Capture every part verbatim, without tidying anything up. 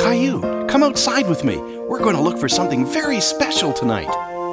Caillou, come outside with me. We're going to look for something very special tonight.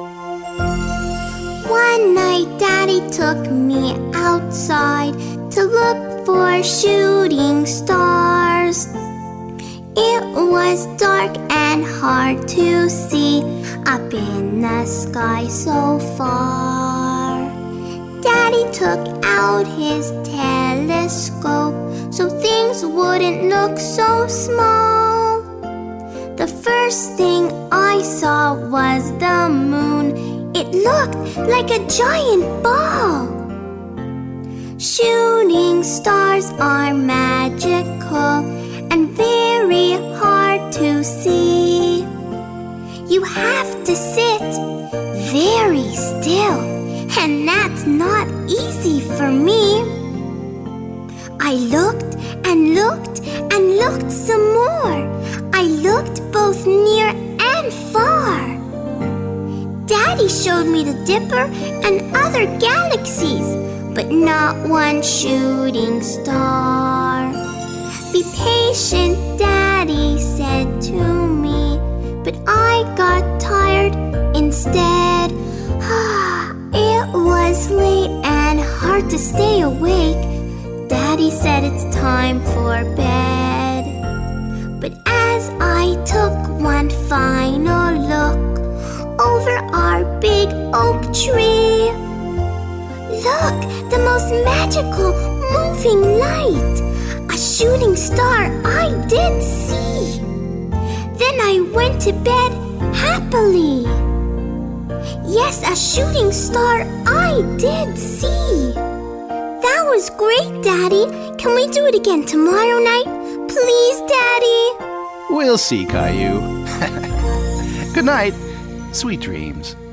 One night, Daddy took me outside to look for shooting stars. It was dark and hard to see up in the sky so far. Daddy took out his telescope so things wouldn't look so small. The first thing I saw was the moon. It looked like a giant ball. Shooting stars are magical and very hard to see. You have to sit very still, and that's not easy for me. I looked and looked and looked some more. I looked both near and far. Daddy showed me the Dipper and other galaxies, but not one shooting star. Be patient, Daddy said to me, but I got tired instead. It was late and hard to stay awake. Daddy said it's time for bed. But as I took one final look over our big oak tree, look, the most magical moving light. A shooting star I did see. Then I went to bed happily. Yes, a shooting star I did see. That was great, Daddy. Can we do it again tomorrow night? Please, Daddy. We'll see, Caillou. Good night. Sweet dreams.